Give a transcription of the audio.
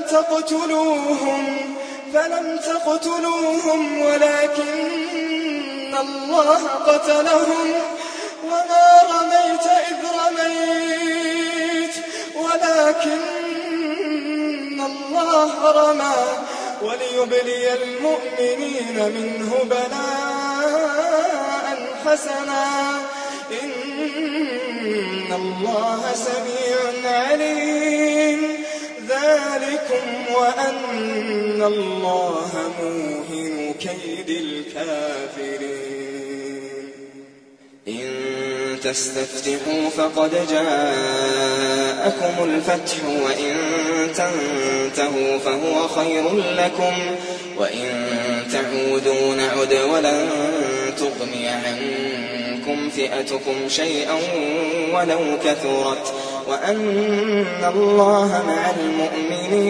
فلم تقتلوهم ولكن الله قتلهم وما رميت إذ رميت ولكن الله رمى وليبلي المؤمنين منه بلاء حسنا إن الله سميع عليم ذلكم وأن الله موهن كيد الكافرين إن تستفتحوا فقد جاءكم الفتح وإن تنتهوا فهو خير لكم وإن تعودوا نعد ولن تغني عنكم فئتكم شيئا ولو كثرت وأن الله مع المؤمنين